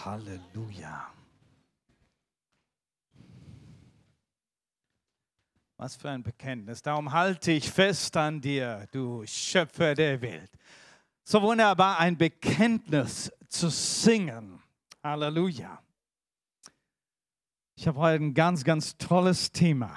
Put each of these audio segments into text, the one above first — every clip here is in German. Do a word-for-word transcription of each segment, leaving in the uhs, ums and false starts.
Halleluja. Was für ein Bekenntnis. Darum halte ich fest an dir, du Schöpfer der Welt. So wunderbar, ein Bekenntnis zu singen. Halleluja. Ich habe heute ein ganz, ganz tolles Thema.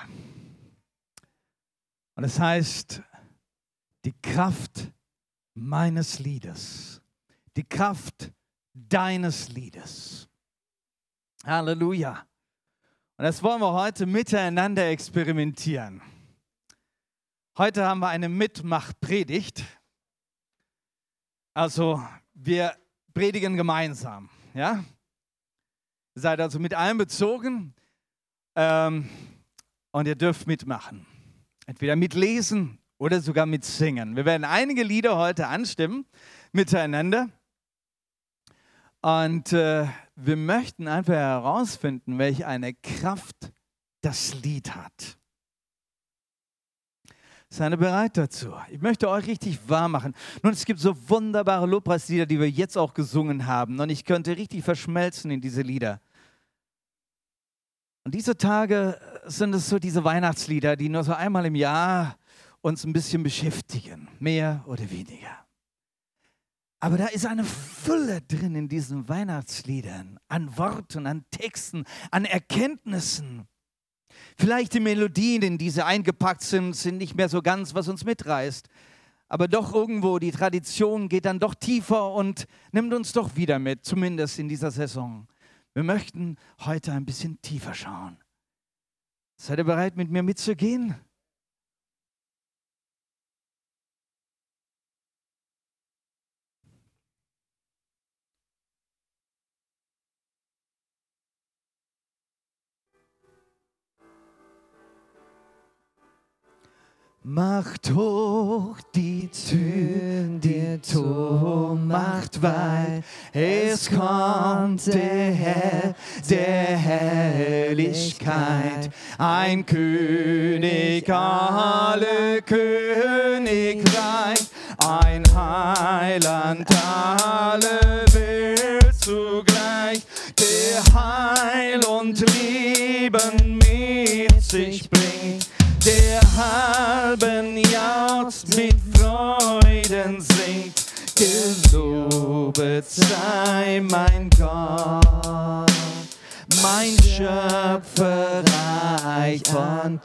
Und es heißt, die Kraft meines Liedes. Die Kraft deines Liedes. Halleluja. Und das wollen wir heute miteinander experimentieren. Heute haben wir eine Mitmachpredigt. Also wir predigen gemeinsam. Ja? Ihr seid also mit einbezogen ähm, und ihr dürft mitmachen. Entweder mitlesen oder sogar mitsingen. Wir werden einige Lieder heute anstimmen miteinander. Und äh, wir möchten einfach herausfinden, welche eine Kraft das Lied hat. Seid ihr bereit dazu? Ich möchte euch richtig warm machen. Nun, es gibt so wunderbare Lobpreislieder, die wir jetzt auch gesungen haben. Und ich könnte richtig verschmelzen in diese Lieder. Und diese Tage sind es so diese Weihnachtslieder, die nur so einmal im Jahr uns ein bisschen beschäftigen. Mehr oder weniger. Aber da ist eine Fülle drin in diesen Weihnachtsliedern, an Worten, an Texten, an Erkenntnissen. Vielleicht die Melodien, in die sie eingepackt sind, sind nicht mehr so ganz, was uns mitreißt. Aber doch irgendwo, die Tradition geht dann doch tiefer und nimmt uns doch wieder mit, zumindest in dieser Saison. Wir möchten heute ein bisschen tiefer schauen. Seid ihr bereit, mit mir mitzugehen? Macht hoch die Tür, die Tor macht weit, es kommt der Herr der Herrlichkeit, ein König, alle Königreich, ein Heiland, alle Welt zugleich, der Heil und Leben mit sich bringt. Der halben jauchzt mit Freuden singt, gelobet sei mein Gott, mein Schöpfer reich und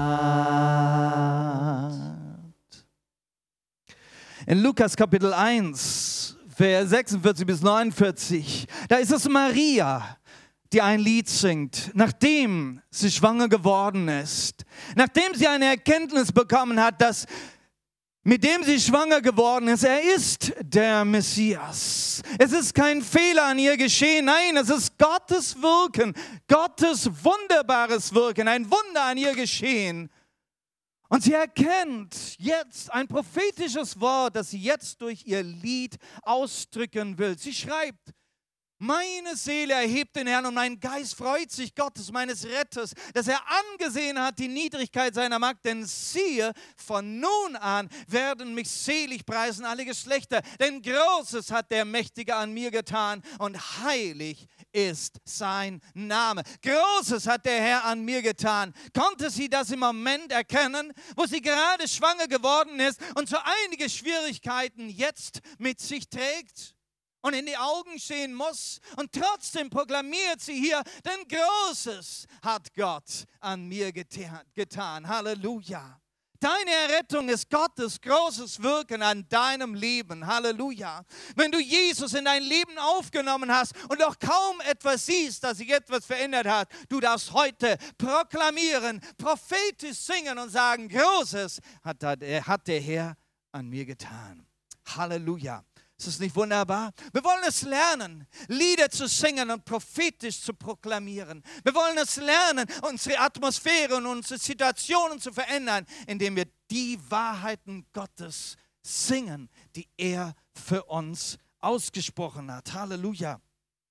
tat. In Lukas Kapitel eins, Vers sechsundvierzig bis neunundvierzig, da ist es Maria, die ein Lied singt, nachdem sie schwanger geworden ist, nachdem sie eine Erkenntnis bekommen hat, dass mit dem sie schwanger geworden ist, er ist der Messias. Es ist kein Fehler an ihr geschehen, nein, es ist Gottes Wirken, Gottes wunderbares Wirken, ein Wunder an ihr geschehen. Und sie erkennt jetzt ein prophetisches Wort, das sie jetzt durch ihr Lied ausdrücken will. Sie schreibt: Meine Seele erhebt den Herrn und mein Geist freut sich Gottes, meines Retters, dass er angesehen hat die Niedrigkeit seiner Magd. Denn siehe, von nun an werden mich selig preisen alle Geschlechter. Denn Großes hat der Mächtige an mir getan und heilig ist sein Name. Großes hat der Herr an mir getan. Konnte sie das im Moment erkennen, wo sie gerade schwanger geworden ist und so einige Schwierigkeiten jetzt mit sich trägt und in die Augen sehen muss, und trotzdem proklamiert sie hier, denn Großes hat Gott an mir getan. getan. Halleluja. Deine Errettung ist Gottes großes Wirken an deinem Leben. Halleluja. Wenn du Jesus in dein Leben aufgenommen hast und doch kaum etwas siehst, dass sich etwas verändert hat, du darfst heute proklamieren, prophetisch singen und sagen, Großes hat der Herr an mir getan. Halleluja. Ist das nicht wunderbar? Wir wollen es lernen, Lieder zu singen und prophetisch zu proklamieren. Wir wollen es lernen, unsere Atmosphäre und unsere Situationen zu verändern, indem wir die Wahrheiten Gottes singen, die er für uns ausgesprochen hat. Halleluja.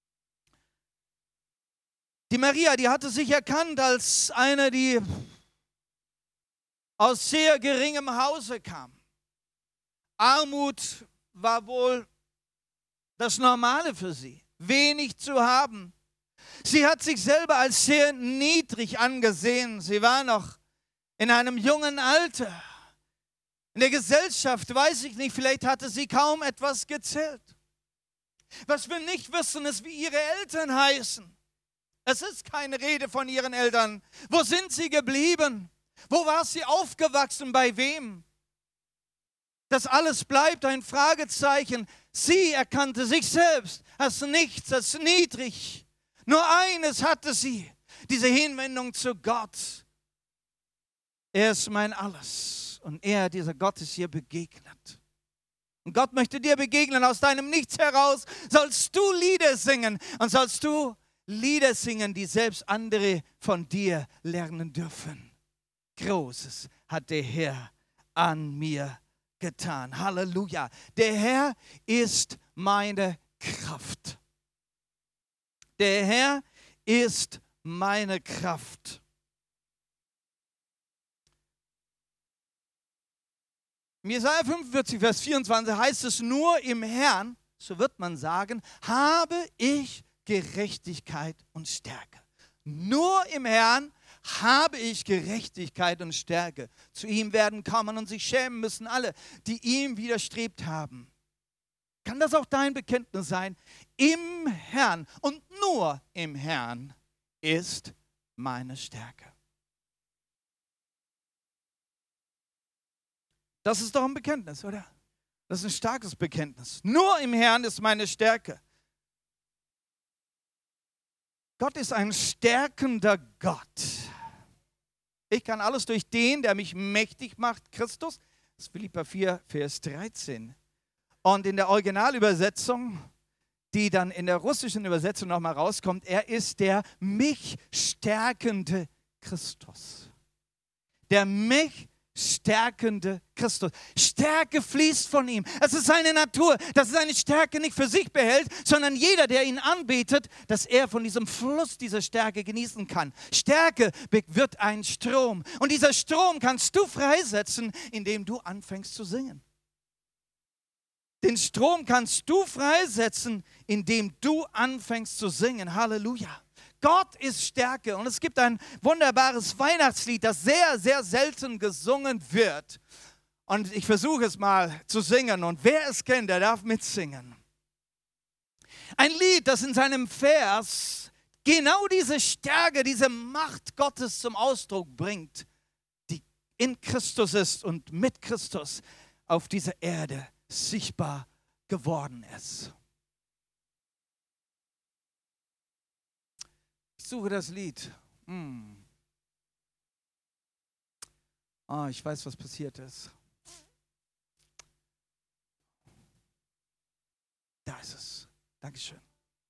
Die Maria, die hatte sich erkannt als eine, die aus sehr geringem Hause kam. Armut war wohl das Normale für sie. wenig zu haben. Sie hat sich selber als sehr niedrig angesehen. Sie war noch in einem jungen Alter. In der Gesellschaft, weiß ich nicht, vielleicht hatte sie kaum etwas gezählt. Was wir nicht wissen, ist, wie ihre Eltern heißen. Es ist keine Rede von ihren Eltern. Wo sind sie geblieben? Wo war sie aufgewachsen? Bei wem? Das alles bleibt ein Fragezeichen. Sie erkannte sich selbst als nichts, als niedrig. Nur eines hatte sie, diese Hinwendung zu Gott. Er ist mein Alles. Und er, dieser Gott, ist hier begegnet. Und Gott möchte dir begegnen. Aus deinem Nichts heraus sollst du Lieder singen. Und sollst du Lieder singen, die selbst andere von dir lernen dürfen. Großes hat der Herr an mir getan. Halleluja. Der Herr ist meine Kraft. Der Herr ist meine Kraft. In Jesaja fünfundvierzig, Vers vierundzwanzig heißt es, nur im Herrn, so wird man sagen, habe ich Gerechtigkeit und Stärke. Nur im Herrn habe ich Gerechtigkeit und Stärke. Zu ihm werden kommen und sich schämen müssen alle, die ihm widerstrebt haben. Kann das auch dein Bekenntnis sein? Im Herrn und nur im Herrn ist meine Stärke. Das ist doch ein Bekenntnis, oder? Das ist ein starkes Bekenntnis. Nur im Herrn ist meine Stärke. Gott ist ein stärkender Gott. Ich kann alles durch den, der mich mächtig macht, Christus. Das ist Philipper vier, Vers dreizehn. Und in der Originalübersetzung, die dann in der russischen Übersetzung nochmal rauskommt, er ist der mich stärkende Christus. Der mich stärkende Christus. Stärke fließt von ihm. Es ist seine Natur, dass er seine Stärke nicht für sich behält, sondern jeder, der ihn anbetet, dass er von diesem Fluss dieser Stärke genießen kann. Stärke wird ein Strom. Und dieser Strom kannst du freisetzen, indem du anfängst zu singen. Den Strom kannst du freisetzen, indem du anfängst zu singen. Halleluja. Gott ist Stärke. Und es gibt ein wunderbares Weihnachtslied, das sehr, sehr selten gesungen wird. Und ich versuche es mal zu singen. Und wer es kennt, der darf mitsingen. Ein Lied, das in seinem Vers genau diese Stärke, diese Macht Gottes zum Ausdruck bringt, die in Christus ist und mit Christus auf dieser Erde sichtbar geworden ist. Ich suche das Lied. Hm. Oh, ich weiß, was passiert ist. Da ist es. Dankeschön.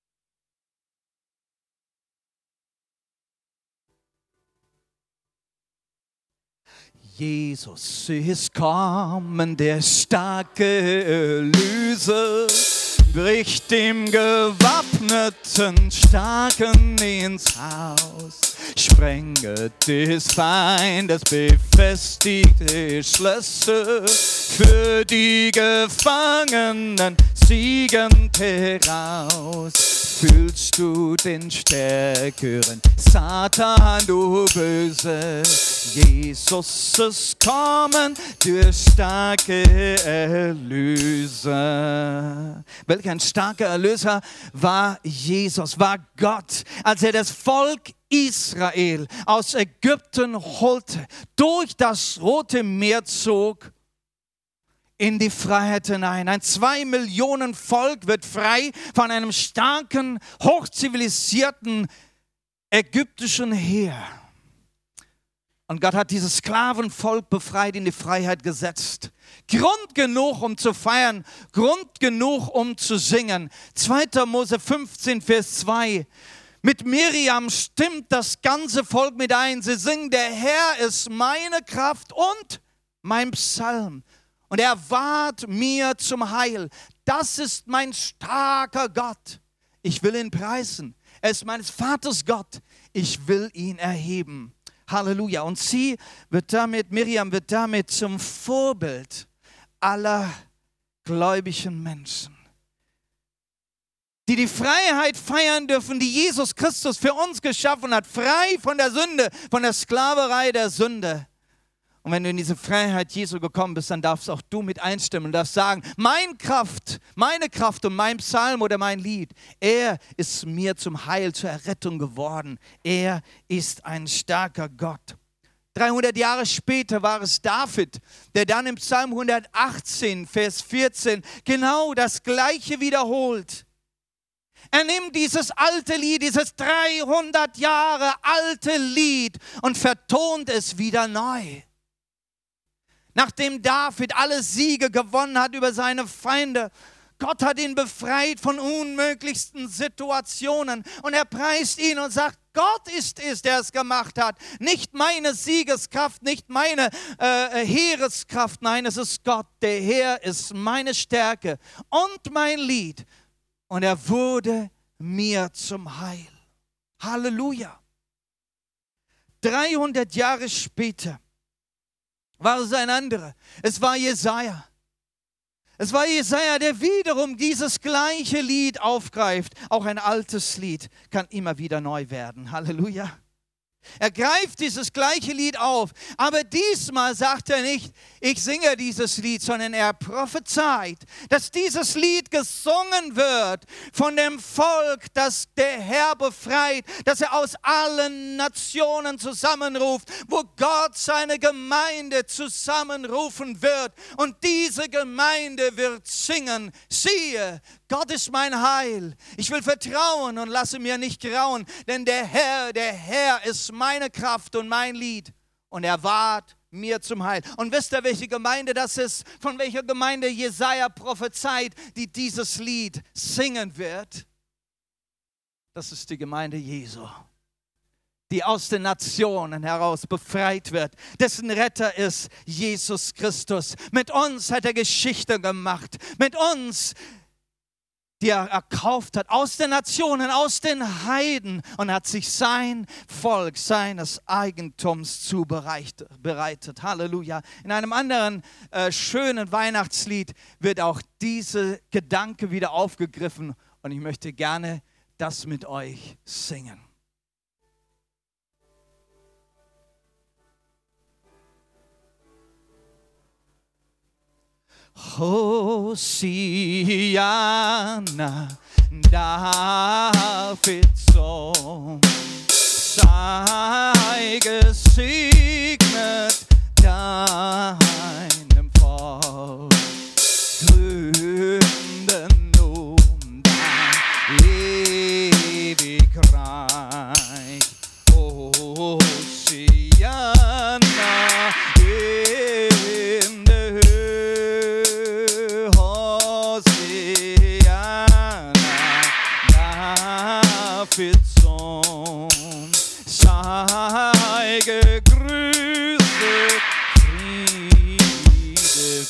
Jesus ist kommen, der starke Erlöser, bricht dem gewappneten Starken ins Haus, sprenget des Feindes befestigte Schlösser, für die Gefangenen siegend heraus. Fühlst du den Stärkeren, Satan, du Böse? Jesus ist kommen, der starke Erlöser. Welch ein starker Erlöser war Jesus, war Gott, als er das Volk Israel aus Ägypten holte, durch das Rote Meer zog, in die Freiheit hinein. Ein zwei Millionen Volk wird frei von einem starken, hochzivilisierten ägyptischen Heer. Und Gott hat dieses Sklavenvolk befreit, in die Freiheit gesetzt. Grund genug, um zu feiern, Grund genug, um zu singen. zweiter Mose fünfzehn, Vers zwei. Mit Miriam stimmt das ganze Volk mit ein. Sie singen, der Herr ist meine Kraft und mein Psalm. Und er ward mir zum Heil. Das ist mein starker Gott. Ich will ihn preisen. Er ist meines Vaters Gott. Ich will ihn erheben. Halleluja. Und sie wird damit, Miriam wird damit zum Vorbild aller gläubigen Menschen. die die Freiheit feiern dürfen, die Jesus Christus für uns geschaffen hat, frei von der Sünde, von der Sklaverei der Sünde. Und wenn du in diese Freiheit Jesu gekommen bist, dann darfst auch du mit einstimmen und darfst sagen, meine Kraft, meine Kraft und mein Psalm oder mein Lied, er ist mir zum Heil, zur Errettung geworden. Er ist ein starker Gott. dreihundert Jahre später war es David, der dann im Psalm hundertachtzehn, Vers vierzehn genau das Gleiche wiederholt. Er nimmt dieses alte Lied, dieses dreihundert Jahre alte Lied und vertont es wieder neu. Nachdem David alle Siege gewonnen hat über seine Feinde, Gott hat ihn befreit von unmöglichsten Situationen und er preist ihn und sagt, Gott ist es, der es gemacht hat. Nicht meine Siegeskraft, nicht meine äh, Heereskraft, nein, es ist Gott. Der Herr ist meine Stärke und mein Lied. Und er wurde mir zum Heil. Halleluja. dreihundert Jahre später war es ein anderer. Es war Jesaja. Es war Jesaja, der wiederum dieses gleiche Lied aufgreift. Auch ein altes Lied kann immer wieder neu werden. Halleluja. Er greift dieses gleiche Lied auf, aber diesmal sagt er nicht, ich singe dieses Lied, sondern er prophezeit, dass dieses Lied gesungen wird von dem Volk, das der Herr befreit, dass er aus allen Nationen zusammenruft, wo Gott seine Gemeinde zusammenrufen wird. Und diese Gemeinde wird singen, siehe, Gott ist mein Heil. Ich will vertrauen und lasse mir nicht grauen, denn der Herr, der Herr ist meine Kraft und mein Lied. Und er ward mir zum Heil. Und wisst ihr, welche Gemeinde das ist? Von welcher Gemeinde Jesaja prophezeit, die dieses Lied singen wird? Das ist die Gemeinde Jesu, die aus den Nationen heraus befreit wird, dessen Retter ist Jesus Christus. Mit uns hat er Geschichte gemacht. Mit uns, die er erkauft hat, aus den Nationen, aus den Heiden und hat sich sein Volk, seines Eigentums zubereitet. Halleluja. In einem anderen äh, schönen Weihnachtslied wird auch diese Gedanke wieder aufgegriffen und ich möchte gerne das mit euch singen. Hosianna, Davids Sohn, sei gesegnet deinem Volk, gründe nun dein Ewigreich. Hosianna, in der Höhe, Hosianna, Davids Sohn, sei gegrüßet, Friede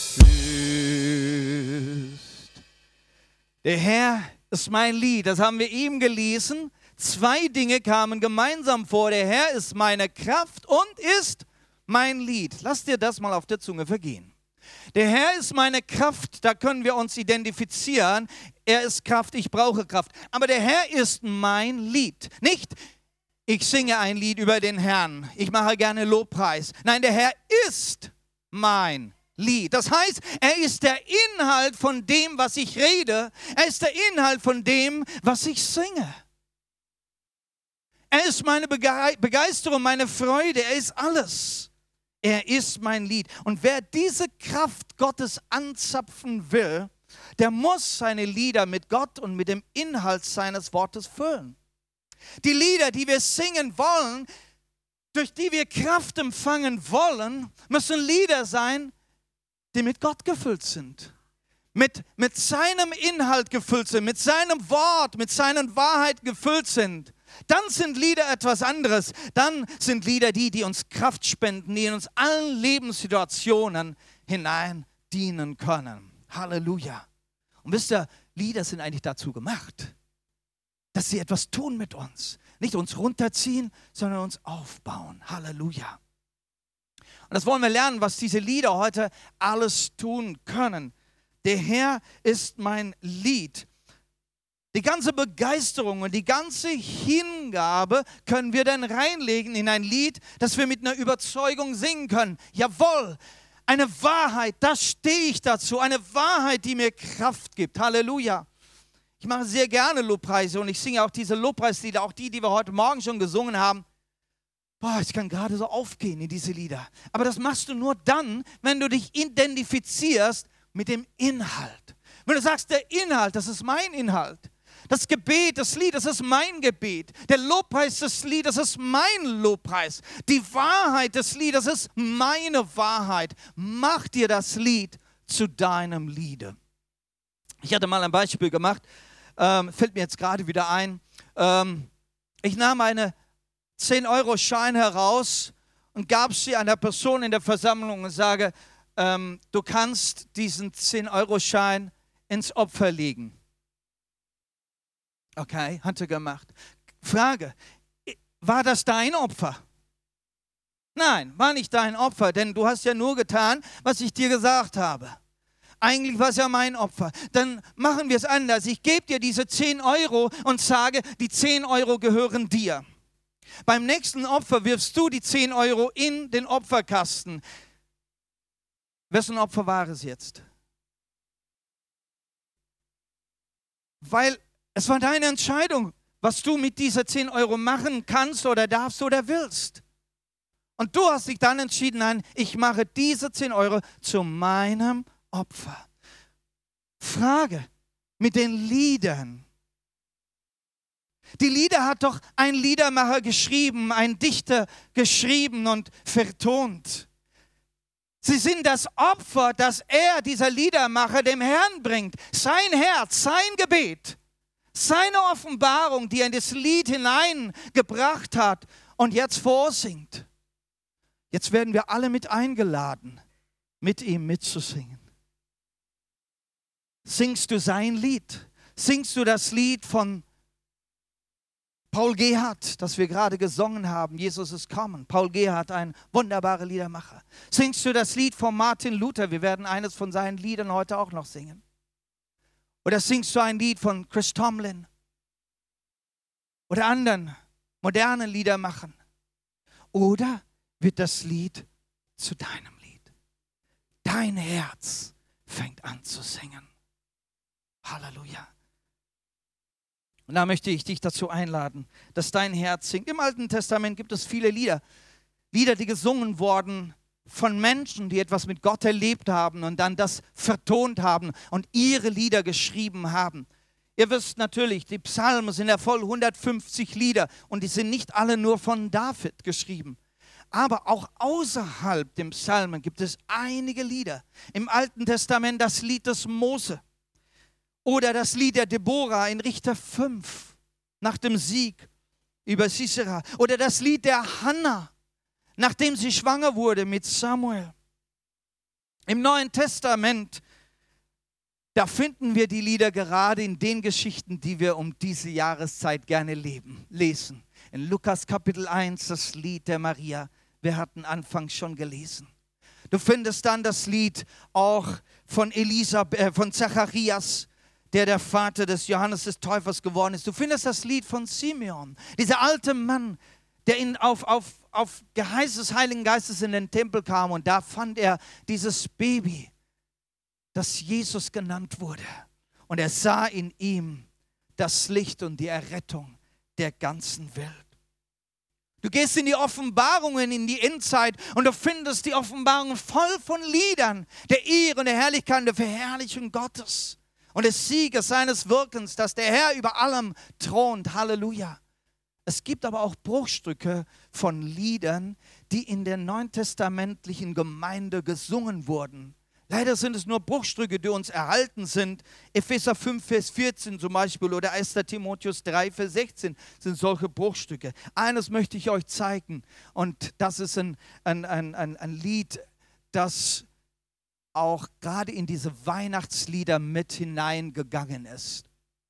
Fürst. Der Herr ist mein Lied, das haben wir eben gelesen. Zwei Dinge kamen gemeinsam vor. Der Herr ist meine Kraft und ist mein Lied. Lass dir das mal auf der Zunge vergehen. Der Herr ist meine Kraft, da können wir uns identifizieren. Er ist Kraft, ich brauche Kraft. Aber der Herr ist mein Lied. Nicht, ich singe ein Lied über den Herrn, ich mache gerne Lobpreis. Nein, der Herr ist mein Lied. Das heißt, er ist der Inhalt von dem, was ich rede. Er ist der Inhalt von dem, was ich singe. Er ist meine Begeisterung, meine Freude, er ist alles. Er ist mein Lied. Und wer diese Kraft Gottes anzapfen will, der muss seine Lieder mit Gott und mit dem Inhalt seines Wortes füllen. Die Lieder, die wir singen wollen, durch die wir Kraft empfangen wollen, müssen Lieder sein, die mit Gott gefüllt sind. Mit, mit seinem Inhalt gefüllt sind, mit seinem Wort, mit seinen Wahrheiten gefüllt sind. Dann sind Lieder etwas anderes. Dann sind Lieder die, die uns Kraft spenden, die in uns allen Lebenssituationen hinein dienen können. Halleluja. Und wisst ihr, Lieder sind eigentlich dazu gemacht, dass sie etwas tun mit uns. Nicht uns runterziehen, sondern uns aufbauen. Halleluja. Und das wollen wir lernen, was diese Lieder heute alles tun können. Der Herr ist mein Lied. Die ganze Begeisterung und die ganze Hingabe können wir dann reinlegen in ein Lied, das wir mit einer Überzeugung singen können. Jawohl, eine Wahrheit, da stehe ich dazu. Eine Wahrheit, die mir Kraft gibt. Halleluja. Ich mache sehr gerne Lobpreise und ich singe auch diese Lobpreislieder, auch die, die wir heute Morgen schon gesungen haben. Boah, ich kann gerade so aufgehen in diese Lieder. Aber das machst du nur dann, wenn du dich identifizierst mit dem Inhalt. Wenn du sagst, der Inhalt, das ist mein Inhalt. Das Gebet, das Lied, das ist mein Gebet. Der Lobpreis des Liedes, das ist mein Lobpreis. Die Wahrheit des Liedes, das ist meine Wahrheit. Mach dir das Lied zu deinem Liede. Ich hatte mal ein Beispiel gemacht, ähm, fällt mir jetzt gerade wieder ein. Ähm, ich nahm eine zehn-Euro-Schein heraus und gab sie einer Person in der Versammlung und sage, ähm, du kannst diesen zehn-Euro-Schein ins Opfer legen. Okay, hat er gemacht. Frage, war das dein Opfer? Nein, war nicht dein Opfer, denn du hast ja nur getan, was ich dir gesagt habe. Eigentlich war es ja mein Opfer. Dann machen wir es anders. Ich gebe dir diese zehn Euro und sage, die zehn Euro gehören dir. Beim nächsten Opfer wirfst du die zehn Euro in den Opferkasten. Wessen Opfer war es jetzt? Weil es war deine Entscheidung, was du mit dieser zehn Euro machen kannst oder darfst oder willst. Und du hast dich dann entschieden, nein, ich mache diese zehn Euro zu meinem Opfer. Frage mit den Liedern. Die Lieder hat doch ein Liedermacher geschrieben, ein Dichter geschrieben und vertont. Sie sind das Opfer, das er, dieser Liedermacher, dem Herrn bringt. Sein Herz, sein Gebet, seine Offenbarung, die er in das Lied hineingebracht hat und jetzt vorsingt. Jetzt werden wir alle mit eingeladen, mit ihm mitzusingen. Singst du sein Lied? Singst du das Lied von Paul Gerhardt, das wir gerade gesungen haben, Jesus ist kommen. Paul Gerhardt, ein wunderbarer Liedermacher. Singst du das Lied von Martin Luther? Wir werden eines von seinen Liedern heute auch noch singen. Oder singst du ein Lied von Chris Tomlin? Oder anderen modernen Liedermachern? Oder wird das Lied zu deinem Lied? Dein Herz fängt an zu singen. Halleluja. Und da möchte ich dich dazu einladen, dass dein Herz singt. Im Alten Testament gibt es viele Lieder. Lieder, die gesungen wurden von Menschen, die etwas mit Gott erlebt haben und dann das vertont haben und ihre Lieder geschrieben haben. Ihr wisst natürlich, die Psalmen sind ja voll hundertfünfzig Lieder und die sind nicht alle nur von David geschrieben. Aber auch außerhalb dem Psalmen gibt es einige Lieder. Im Alten Testament das Lied des Mose. Oder das Lied der Deborah in Richter fünf, nach dem Sieg über Sisera. Oder das Lied der Hannah, nachdem sie schwanger wurde mit Samuel. Im Neuen Testament, da finden wir die Lieder gerade in den Geschichten, die wir um diese Jahreszeit gerne leben, lesen. In Lukas Kapitel eins, das Lied der Maria. Wir hatten anfangs schon gelesen. Du findest dann das Lied auch von, Elisabeth, äh, von Zacharias, der der Vater des Johannes des Täufers geworden ist. Du findest das Lied von Simeon, dieser alte Mann, der in, auf, auf, auf Geheiß des Heiligen Geistes in den Tempel kam und da fand er dieses Baby, das Jesus genannt wurde. Und er sah in ihm das Licht und die Errettung der ganzen Welt. Du gehst in die Offenbarungen, in die Endzeit und du findest die Offenbarungen voll von Liedern der Ehre und der Herrlichkeit und der Verherrlichung Gottes. Und des Sieges seines Wirkens, dass der Herr über allem thront. Halleluja. Es gibt aber auch Bruchstücke von Liedern, die in der neutestamentlichen Gemeinde gesungen wurden. Leider sind es nur Bruchstücke, die uns erhalten sind. Epheser fünf, Vers vierzehn zum Beispiel oder erster Timotheus drei, Vers sechzehn sind solche Bruchstücke. Eines möchte ich euch zeigen und das ist ein, ein, ein, ein, ein Lied, das auch gerade in diese Weihnachtslieder mit hineingegangen ist.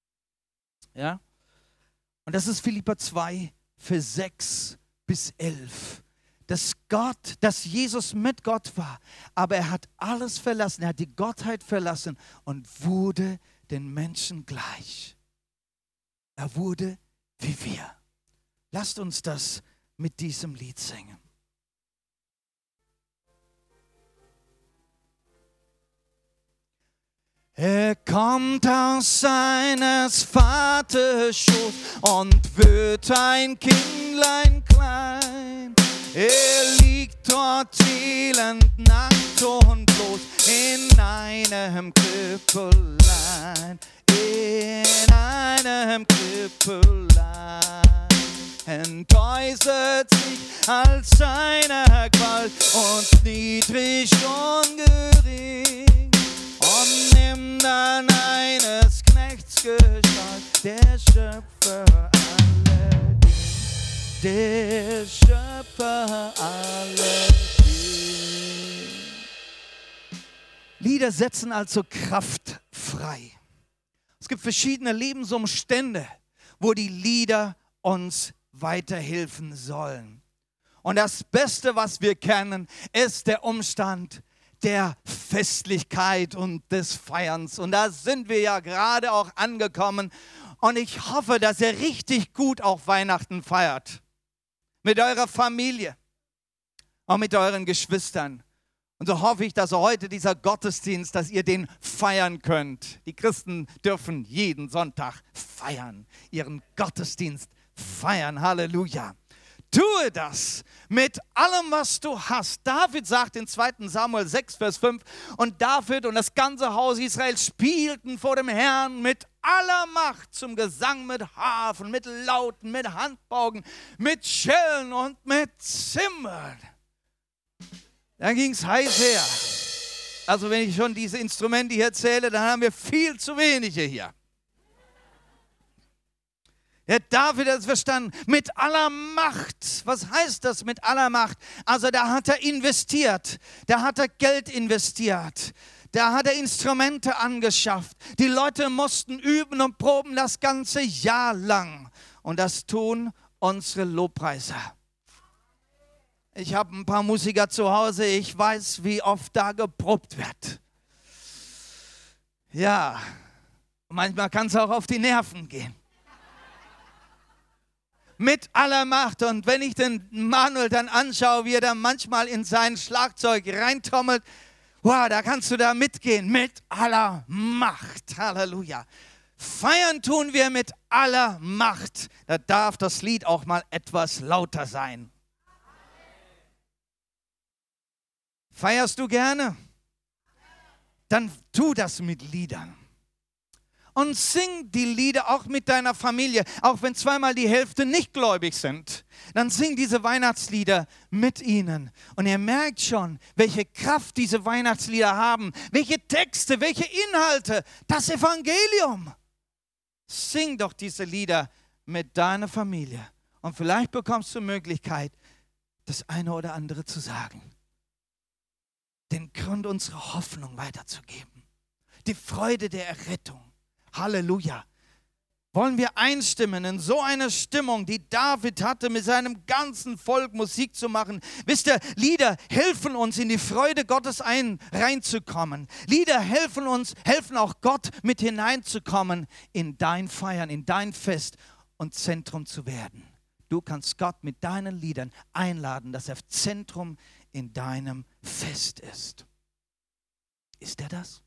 Ja? Und das ist Philipper zwei, Vers sechs bis elf. Dass Gott, dass Jesus mit Gott war, aber er hat alles verlassen, er hat die Gottheit verlassen und wurde den Menschen gleich. Er wurde wie wir. Lasst uns das mit diesem Lied singen. Er kommt aus seines Vaters Schoß und wird ein Kindlein klein. Er liegt dort elend, nackt und bloß in einem Krippelein, in einem Krippelein. Entäußert sich als seiner Gewalt und niedrig und gering und nimmt an eines Knechts Gestalt, der Schöpfer aller Dinge, der Schöpfer aller Dinge. Lieder setzen also Kraft frei. Es gibt verschiedene Lebensumstände, wo die Lieder uns weiterhelfen sollen. Und das Beste, was wir kennen, ist der Umstand der Festlichkeit und des Feierns. Und da sind wir ja gerade auch angekommen. Und ich hoffe, dass ihr richtig gut auch Weihnachten feiert. Mit eurer Familie, auch mit euren Geschwistern. Und so hoffe ich, dass heute dieser Gottesdienst, dass ihr den feiern könnt. Die Christen dürfen jeden Sonntag feiern, ihren Gottesdienst feiern. Halleluja. Tue das mit allem, was du hast. David sagt in zweiten Samuel sechs, Vers fünf, und David und das ganze Haus Israel spielten vor dem Herrn mit aller Macht zum Gesang, mit Harfen, mit Lauten, mit Handpauken, mit Schellen und mit Zimbeln. Da ging es heiß her. Also wenn ich schon diese Instrumente hier zähle, dann haben wir viel zu wenige hier. Der David hat es verstanden, mit aller Macht. Was heißt das mit aller Macht? Also da hat er investiert, da hat er Geld investiert, da hat er Instrumente angeschafft. Die Leute mussten üben und proben das ganze Jahr lang. Und das tun unsere Lobpreiser. Ich habe ein paar Musiker zu Hause, ich weiß, wie oft da geprobt wird. Ja, manchmal kann es auch auf die Nerven gehen. Mit aller Macht. Und wenn ich den Manuel dann anschaue, wie er dann manchmal in sein Schlagzeug reintrommelt, wow, da kannst du da mitgehen. Mit aller Macht. Halleluja. Feiern tun wir mit aller Macht. Da darf das Lied auch mal etwas lauter sein. Feierst du gerne? Dann tu das mit Liedern. Und sing die Lieder auch mit deiner Familie, auch wenn zweimal die Hälfte nicht gläubig sind. Dann sing diese Weihnachtslieder mit ihnen. Und ihr merkt schon, welche Kraft diese Weihnachtslieder haben, welche Texte, welche Inhalte, das Evangelium. Sing doch diese Lieder mit deiner Familie. Und vielleicht bekommst du die Möglichkeit, das eine oder andere zu sagen. Den Grund unserer Hoffnung weiterzugeben. Die Freude der Errettung. Halleluja. Wollen wir einstimmen in so eine Stimmung, die David hatte, mit seinem ganzen Volk Musik zu machen. Wisst ihr, Lieder helfen uns, in die Freude Gottes ein, reinzukommen. Lieder helfen uns, helfen auch Gott, mit hineinzukommen in dein Feiern, in dein Fest und Zentrum zu werden. Du kannst Gott mit deinen Liedern einladen, dass er Zentrum in deinem Fest ist. Ist er das?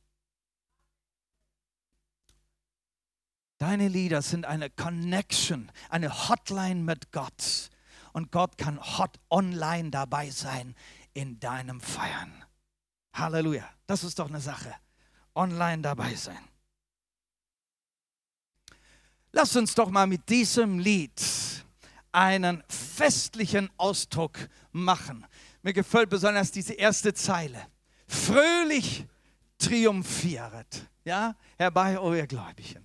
Deine Lieder sind eine Connection, eine Hotline mit Gott. Und Gott kann hot online dabei sein in deinem Feiern. Halleluja. Das ist doch eine Sache. Online dabei sein. Lass uns doch mal mit diesem Lied einen festlichen Ausdruck machen. Mir gefällt besonders diese erste Zeile. Fröhlich triumphiert. Ja, herbei, o ihr Gläubigen.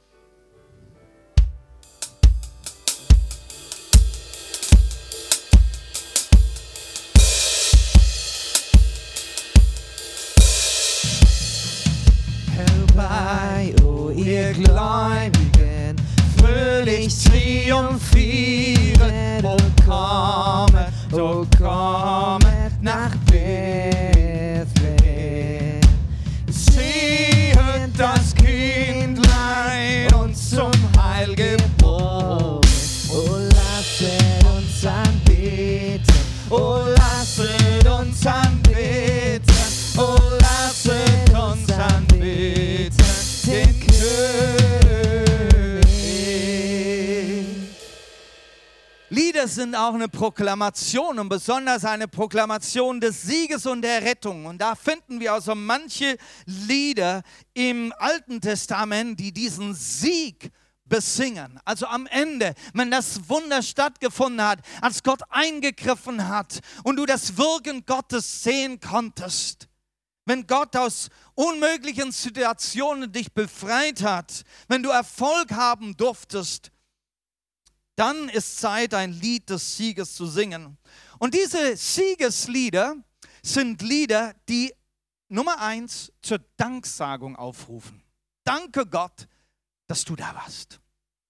Herbei, o ihr Gläubigen, fröhlich triumphieren, o kommet, o kommet nach Bethlehem. Sehet das Kindlein uns zum Heil gebracht. Lieder sind auch eine Proklamation und besonders eine Proklamation des Sieges und der Rettung. Und da finden wir also manche Lieder im Alten Testament, die diesen Sieg besingen. Also am Ende, wenn das Wunder stattgefunden hat, als Gott eingegriffen hat und du das Wirken Gottes sehen konntest, wenn Gott aus unmöglichen Situationen dich befreit hat, wenn du Erfolg haben durftest, dann ist Zeit, ein Lied des Sieges zu singen. Und diese Siegeslieder sind Lieder, die Nummer eins zur Danksagung aufrufen. Danke Gott, dass du da warst.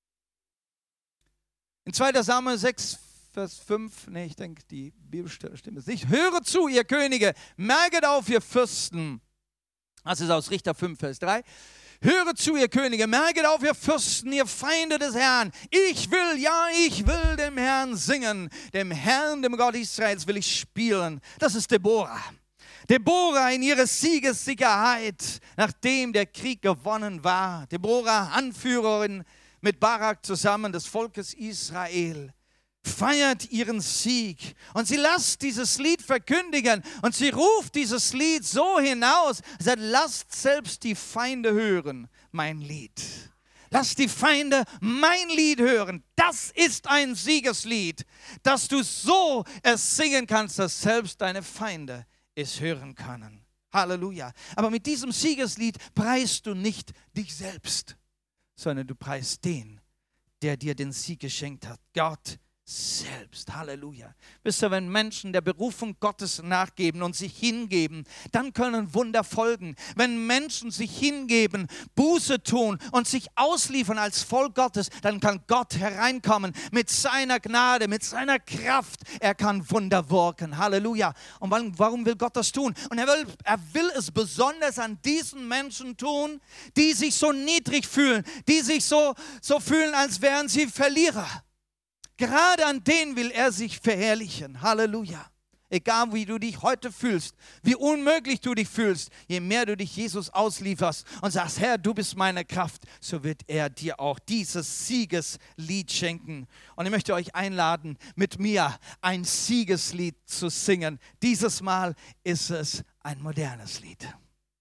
In zweiter Samuel sechs, Vers fünf, nee, ich denke, die Bibelstelle stimmt es nicht. Höre zu, ihr Könige, merket auf, ihr Fürsten. Das ist aus Richter fünf, Vers drei. Höre zu, ihr Könige, merket auf, ihr Fürsten, ihr Feinde des Herrn. Ich will, ja, ich will dem Herrn singen. Dem Herrn, dem Gott Israels, will ich spielen. Das ist Deborah. Deborah in ihrer Siegessicherheit, nachdem der Krieg gewonnen war. Deborah, Anführerin mit Barak zusammen des Volkes Israel, feiert ihren Sieg. Und sie lässt dieses Lied verkündigen und sie ruft dieses Lied so hinaus, sagt, lasst selbst die Feinde hören, mein Lied. Lasst die Feinde mein Lied hören. Das ist ein Siegeslied, dass du so es singen kannst, dass selbst deine Feinde es hören können. Halleluja. Aber mit diesem Siegeslied preist du nicht dich selbst, sondern du preist den, der dir den Sieg geschenkt hat. Gott selbst. Halleluja. Wisst ihr, wenn Menschen der Berufung Gottes nachgeben und sich hingeben, dann können Wunder folgen. Wenn Menschen sich hingeben, Buße tun und sich ausliefern als Volk Gottes, dann kann Gott hereinkommen mit seiner Gnade, mit seiner Kraft. Er kann Wunder wirken. Halleluja. Und warum will Gott das tun? Und er will, er will es besonders an diesen Menschen tun, die sich so niedrig fühlen, die sich so, so fühlen, als wären sie Verlierer. Gerade an denen will er sich verherrlichen. Halleluja. Egal wie du dich heute fühlst, wie unmöglich du dich fühlst, je mehr du dich Jesus auslieferst und sagst, Herr, du bist meine Kraft, so wird er dir auch dieses Siegeslied schenken. Und ich möchte euch einladen, mit mir ein Siegeslied zu singen. Dieses Mal ist es ein modernes Lied.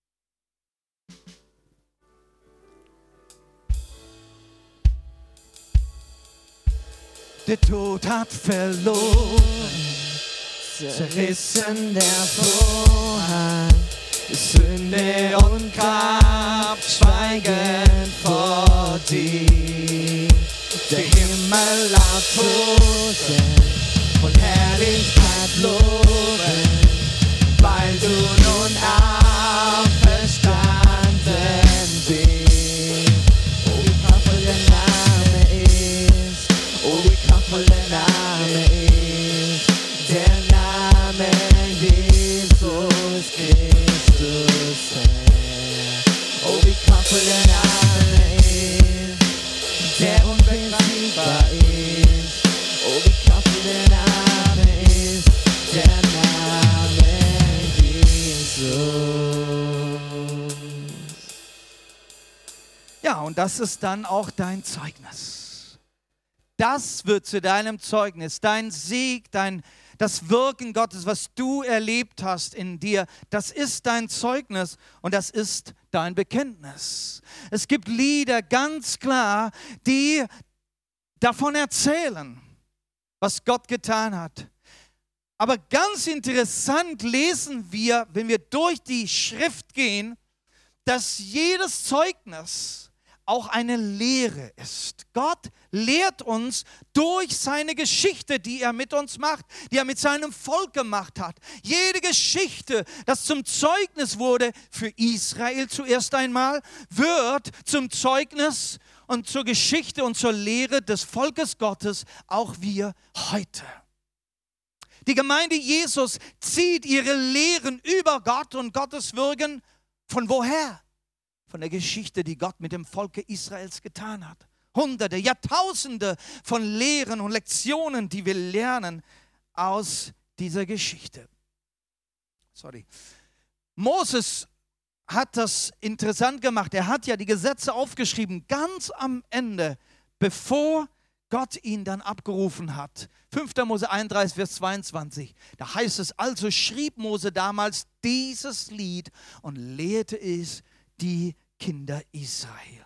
Der Tod hat verloren, zerrissen der Vorhang, Sünde und Grab schweigen vor dir. Der Himmel laut tosen und Herrlichkeit loben, weil du nun auferstanden bist. Oh, wie kraftvoll der Name ist, oh, wie kraftvoll der Name ist, der Name Jesus Christus, Herr. Oh, wie kraftvoll der Name ist, der unbesiegbar ist. Oh, wie kraftvoll der Name ist, der Name Jesus. Ja, und das ist dann auch dein Zeugnis. Das wird zu deinem Zeugnis, dein Sieg, dein, das Wirken Gottes, was du erlebt hast in dir, das ist dein Zeugnis und das ist dein Bekenntnis. Es gibt Lieder, ganz klar, die davon erzählen, was Gott getan hat. Aber ganz interessant lesen wir, wenn wir durch die Schrift gehen, dass jedes Zeugnis auch eine Lehre ist. Gott lehrt uns durch seine Geschichte, die er mit uns macht, die er mit seinem Volk gemacht hat. Jede Geschichte, das zum Zeugnis wurde für Israel zuerst einmal, wird zum Zeugnis und zur Geschichte und zur Lehre des Volkes Gottes, auch wir heute. Die Gemeinde Jesus zieht ihre Lehren über Gott und Gottes Wirken von woher? Von der Geschichte, die Gott mit dem Volke Israels getan hat. Hunderte, Jahrtausende von Lehren und Lektionen, die wir lernen aus dieser Geschichte. Sorry. Moses hat das interessant gemacht. Er hat ja die Gesetze aufgeschrieben, ganz am Ende, bevor Gott ihn dann abgerufen hat. fünfter Mose einunddreißig, Vers zweiundzwanzig. Da heißt es, also schrieb Mose damals dieses Lied und lehrte es die Kinder Israel.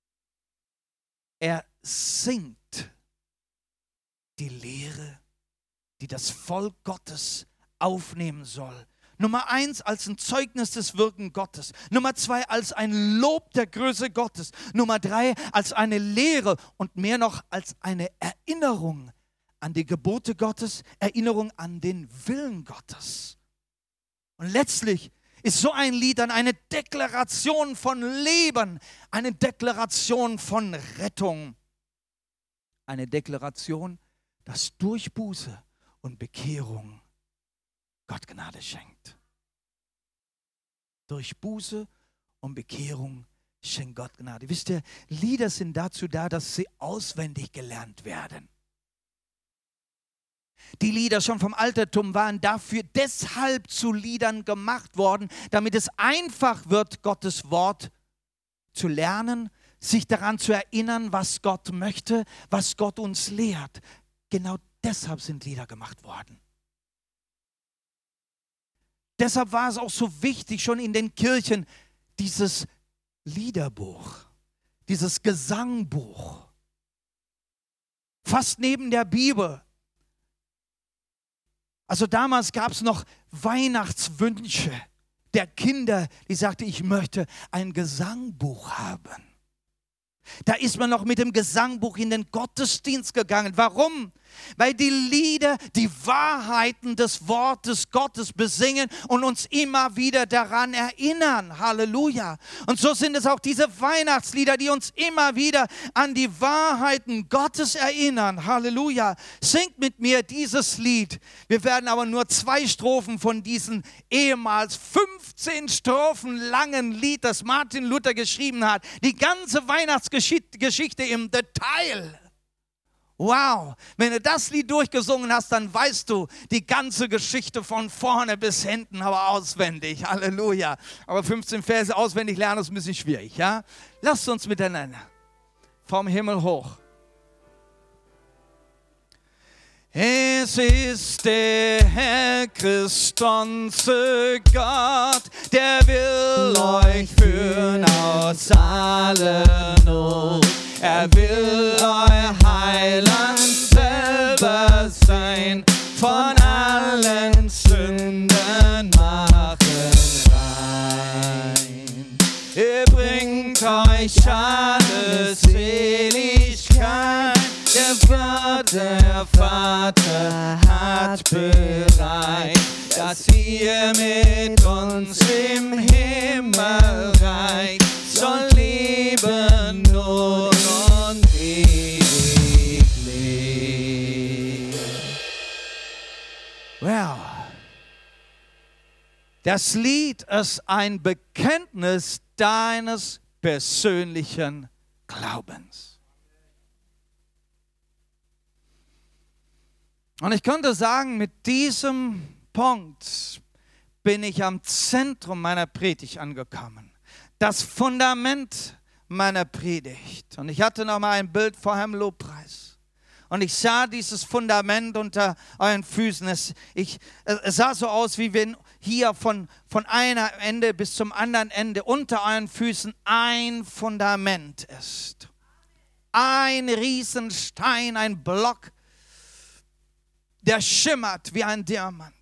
Er singt die Lehre, die das Volk Gottes aufnehmen soll. Nummer eins als ein Zeugnis des Wirken Gottes. Nummer zwei als ein Lob der Größe Gottes. Nummer drei als eine Lehre und mehr noch als eine Erinnerung an die Gebote Gottes, Erinnerung an den Willen Gottes. Und letztlich ist so ein Lied dann eine Deklaration von Leben, eine Deklaration von Rettung, eine Deklaration, dass durch Buße und Bekehrung Gott Gnade schenkt. Durch Buße und Bekehrung schenkt Gott Gnade. Wisst ihr, Lieder sind dazu da, dass sie auswendig gelernt werden. Die Lieder schon vom Altertum waren dafür deshalb zu Liedern gemacht worden, damit es einfach wird, Gottes Wort zu lernen, sich daran zu erinnern, was Gott möchte, was Gott uns lehrt. Genau deshalb sind Lieder gemacht worden. Deshalb war es auch so wichtig, schon in den Kirchen, dieses Liederbuch, dieses Gesangbuch, fast neben der Bibel. Also damals gab es noch Weihnachtswünsche der Kinder, die sagten, ich möchte ein Gesangbuch haben. Da ist man noch mit dem Gesangbuch in den Gottesdienst gegangen. Warum? Weil die Lieder die Wahrheiten des Wortes Gottes besingen und uns immer wieder daran erinnern. Halleluja. Und so sind es auch diese Weihnachtslieder, die uns immer wieder an die Wahrheiten Gottes erinnern. Halleluja. Singt mit mir dieses Lied. Wir werden aber nur zwei Strophen von diesem ehemals fünfzehn Strophen langen Lied, das Martin Luther geschrieben hat. Die ganze Weihnachtsgeschichte im Detail. Wow, wenn du das Lied durchgesungen hast, dann weißt du die ganze Geschichte von vorne bis hinten, aber auswendig. Halleluja. Aber fünfzehn Verse auswendig lernen ist ein bisschen schwierig, ja? Lasst uns miteinander vom Himmel hoch. Es ist der Herr Christus Gott, der will euch führen aus aller Not. Er will euer Heiland selber sein, von allen Sünden machen rein. Er bringt euch alle Seligkeit, der Gott, der Vater hat bereit, dass ihr mit uns im Himmelreich soll leben nun und ewig leben. Well, das Lied ist ein Bekenntnis deines persönlichen Glaubens. Und ich könnte sagen, mit diesem Punkt bin ich am Zentrum meiner Predigt angekommen. Das Fundament meiner Predigt. Und ich hatte noch mal ein Bild vorher im Lobpreis. Und ich sah dieses Fundament unter euren Füßen. Es, ich, es sah so aus, wie wenn hier von, von einem Ende bis zum anderen Ende unter euren Füßen ein Fundament ist. Ein Riesenstein, ein Block, der schimmert wie ein Diamant.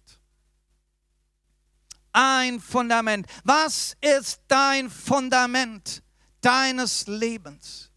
Ein Fundament. Was ist dein Fundament deines Lebens?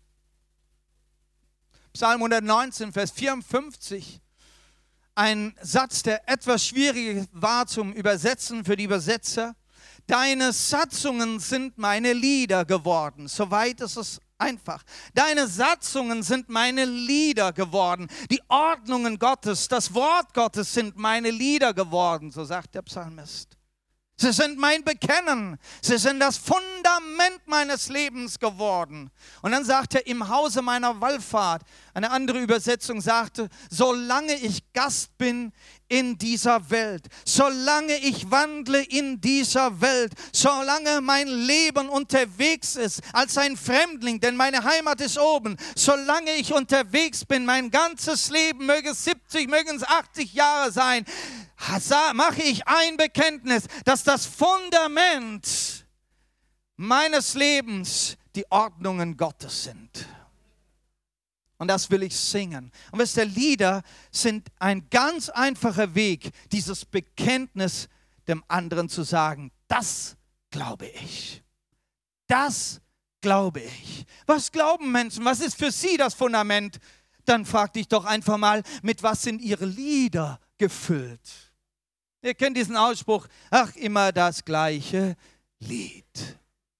Psalm hundertneunzehn, Vers vierundfünfzig. Ein Satz, der etwas schwierig war zum Übersetzen für die Übersetzer. Deine Satzungen sind meine Lieder geworden. Soweit ist es einfach. Deine Satzungen sind meine Lieder geworden. Die Ordnungen Gottes, das Wort Gottes sind meine Lieder geworden, so sagt der Psalmist. Sie sind mein Bekennen. Sie sind das Fundament meines Lebens geworden. Und dann sagt er, im Hause meiner Wallfahrt, eine andere Übersetzung sagte, solange ich Gast bin in dieser Welt, solange ich wandle in dieser Welt, solange mein Leben unterwegs ist als ein Fremdling, denn meine Heimat ist oben, solange ich unterwegs bin, mein ganzes Leben, möge es siebzig, mögen es achtzig Jahre sein, mache ich ein Bekenntnis, dass das Fundament meines Lebens die Ordnungen Gottes sind. Und das will ich singen. Und wisst ihr, Lieder sind ein ganz einfacher Weg, dieses Bekenntnis dem anderen zu sagen. Das glaube ich. Das glaube ich. Was glauben Menschen? Was ist für sie das Fundament? Dann frag dich doch einfach mal, mit was sind ihre Lieder gefüllt? Ihr kennt diesen Ausspruch, ach, immer das gleiche Lied.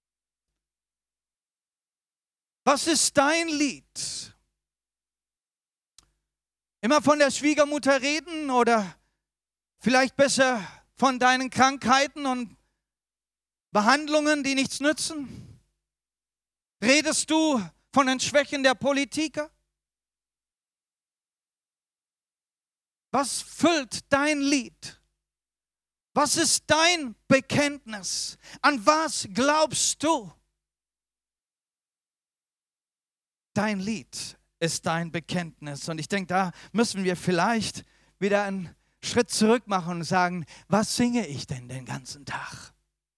Was ist dein Lied? Immer von der Schwiegermutter reden oder vielleicht besser von deinen Krankheiten und Behandlungen, die nichts nützen? Redest du von den Schwächen der Politiker? Was füllt dein Lied? Was ist dein Bekenntnis? An was glaubst du? Dein Lied ist dein Bekenntnis. Und ich denke, da müssen wir vielleicht wieder einen Schritt zurück machen und sagen, was singe ich denn den ganzen Tag?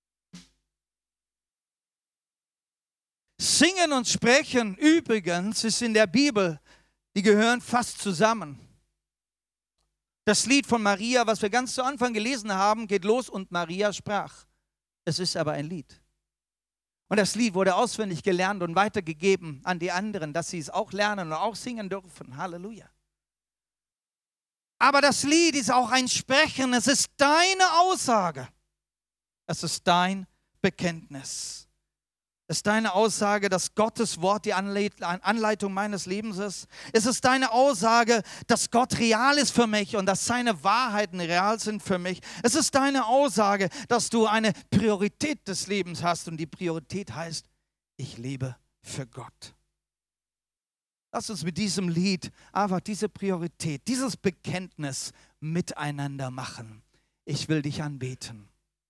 Singen und Sprechen übrigens ist in der Bibel, die gehören fast zusammen. Das Lied von Maria, was wir ganz zu Anfang gelesen haben, geht los und Maria sprach. Es ist aber ein Lied. Und das Lied wurde auswendig gelernt und weitergegeben an die anderen, dass sie es auch lernen und auch singen dürfen. Halleluja. Aber das Lied ist auch ein Sprechen. Es ist deine Aussage. Es ist dein Bekenntnis. Es ist deine Aussage, dass Gottes Wort die Anleitung meines Lebens ist. Es ist deine Aussage, dass Gott real ist für mich und dass seine Wahrheiten real sind für mich. Es ist deine Aussage, dass du eine Priorität des Lebens hast und die Priorität heißt, ich lebe für Gott. Lass uns mit diesem Lied einfach diese Priorität, dieses Bekenntnis miteinander machen. Ich will dich anbeten.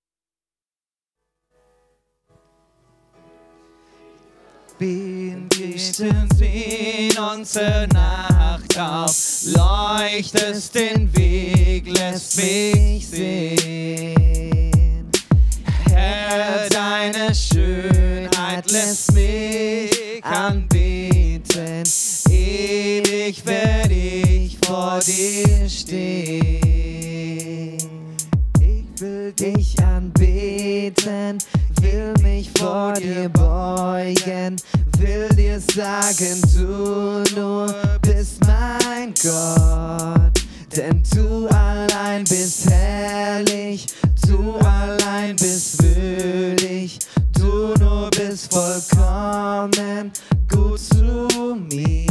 Bin Lichtend in unsere Nacht auf, leuchtest den Weg, lässt mich sehen. Herr, deine Schönheit lässt mich anbeten, ewig werde ich vor dir stehen. Ich will dich anbeten, will mich vor dir beugen, will dir sagen, du nur bist mein Gott. Denn du allein bist herrlich, du allein bist würdig, du nur bist vollkommen gut zu mir.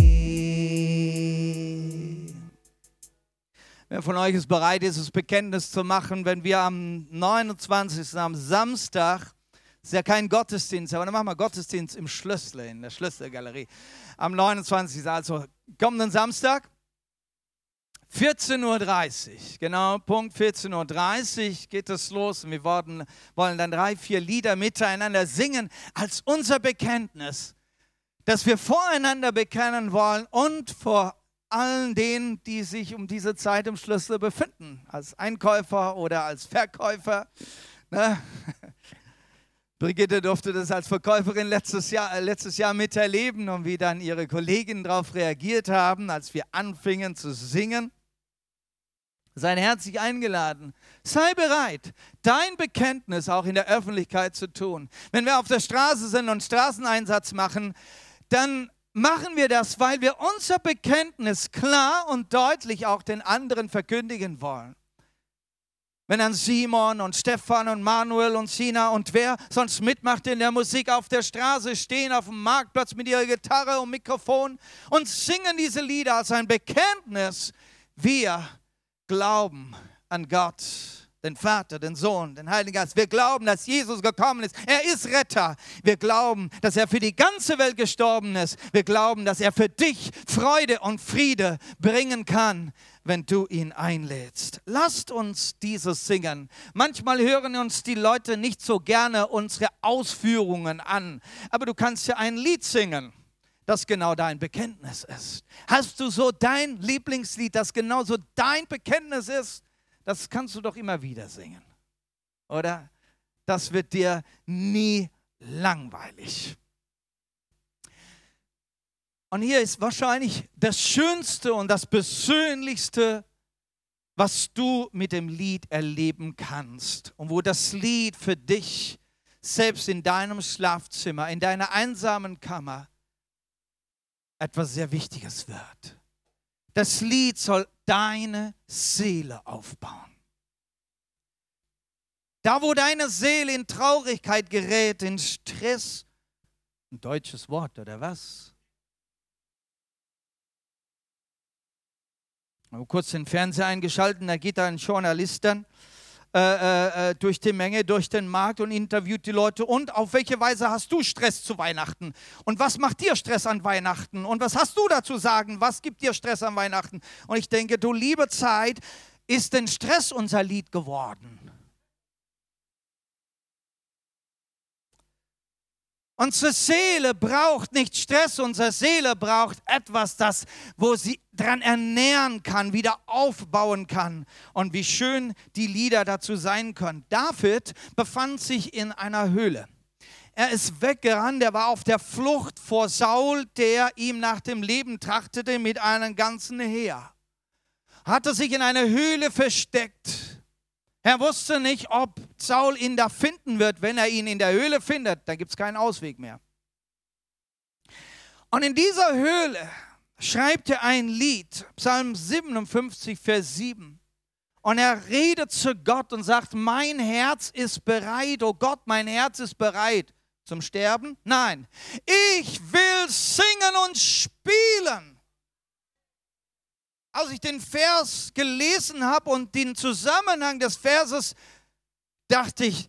Wer von euch ist bereit, dieses Bekenntnis zu machen, wenn wir am neunundzwanzigsten am Samstag, ist ja kein Gottesdienst, aber dann machen wir Gottesdienst im Schlössle, in der Schlössle-Galerie. Am neunundzwanzigsten also kommenden Samstag, vierzehn Uhr dreißig, genau, Punkt vierzehn Uhr dreißig geht es los. Und wir wollen, wollen dann drei, vier Lieder miteinander singen als unser Bekenntnis, dass wir voreinander bekennen wollen und vor allen denen, die sich um diese Zeit im Schlössle befinden, als Einkäufer oder als Verkäufer. Ne? Brigitte durfte das als Verkäuferin letztes Jahr, letztes Jahr miterleben und wie dann ihre Kollegen darauf reagiert haben, als wir anfingen zu singen. Seid herzlich eingeladen. Sei bereit, dein Bekenntnis auch in der Öffentlichkeit zu tun. Wenn wir auf der Straße sind und Straßeneinsatz machen, dann machen wir das, weil wir unser Bekenntnis klar und deutlich auch den anderen verkündigen wollen. Wenn dann Simon und Stefan und Manuel und Sina und wer sonst mitmacht in der Musik auf der Straße, stehen auf dem Marktplatz mit ihrer Gitarre und Mikrofon und singen diese Lieder als ein Bekenntnis. Wir glauben an Gott den Vater, den Sohn, den Heiligen Geist. Wir glauben, dass Jesus gekommen ist. Er ist Retter. Wir glauben, dass er für die ganze Welt gestorben ist. Wir glauben, dass er für dich Freude und Friede bringen kann, wenn du ihn einlädst. Lasst uns dieses singen. Manchmal hören uns die Leute nicht so gerne unsere Ausführungen an. Aber du kannst ja ein Lied singen, das genau dein Bekenntnis ist. Hast du so dein Lieblingslied, das genau so dein Bekenntnis ist? Das kannst du doch immer wieder singen, oder? Das wird dir nie langweilig. Und hier ist wahrscheinlich das Schönste und das Persönlichste, was du mit dem Lied erleben kannst. Und wo das Lied für dich, selbst in deinem Schlafzimmer, in deiner einsamen Kammer, etwas sehr Wichtiges wird. Das Lied soll deine Seele aufbauen. Da, wo deine Seele in Traurigkeit gerät, in Stress, ein deutsches Wort oder was? Ich habe kurz den Fernseher eingeschaltet, da geht da ein Journalist dann äh, äh, durch die Menge, durch den Markt und interviewt die Leute. Und auf welche Weise hast du Stress zu Weihnachten? Und was macht dir Stress an Weihnachten? Und was hast du dazu sagen? Was gibt dir Stress an Weihnachten? Und ich denke, du liebe Zeit, ist denn Stress unser Lied geworden? Unsere Seele braucht nicht Stress, unsere Seele braucht etwas, das, wo sie dran ernähren kann, wieder aufbauen kann. Und wie schön die Lieder dazu sein können. David befand sich in einer Höhle. Er ist weggerannt, er war auf der Flucht vor Saul, der ihm nach dem Leben trachtete mit einem ganzen Heer. Hatte sich in einer Höhle versteckt. Er wusste nicht, ob Saul ihn da finden wird. Wenn er ihn in der Höhle findet, dann gibt es keinen Ausweg mehr. Und in dieser Höhle schreibt er ein Lied, Psalm siebenundfünfzig, Vers sieben. Und er redet zu Gott und sagt, mein Herz ist bereit, oh Gott, mein Herz ist bereit. Zum Sterben? Nein. Ich will singen und spielen. Als ich den Vers gelesen habe und den Zusammenhang des Verses, dachte ich,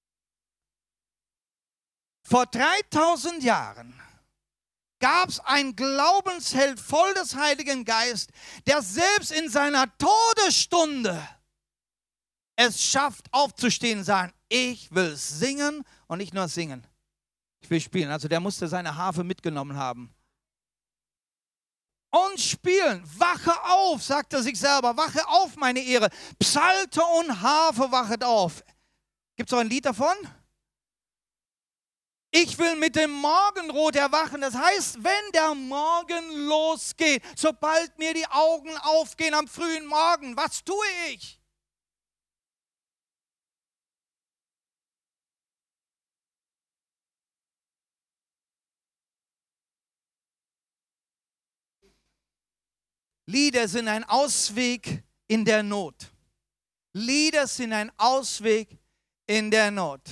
vor dreitausend Jahren gab es einen Glaubensheld voll des Heiligen Geistes, der selbst in seiner Todesstunde es schafft, aufzustehen und sagen, ich will singen und nicht nur singen. Ich will spielen. Also der musste seine Harfe mitgenommen haben. Und spielen, wache auf, sagt er sich selber, wache auf, meine Ehre. Psalter und Harfe, wachet auf. Gibt es auch ein Lied davon? Ich will mit dem Morgenrot erwachen. Das heißt, wenn der Morgen losgeht, sobald mir die Augen aufgehen am frühen Morgen, was tue ich? Lieder sind ein Ausweg in der Not. Lieder sind ein Ausweg in der Not.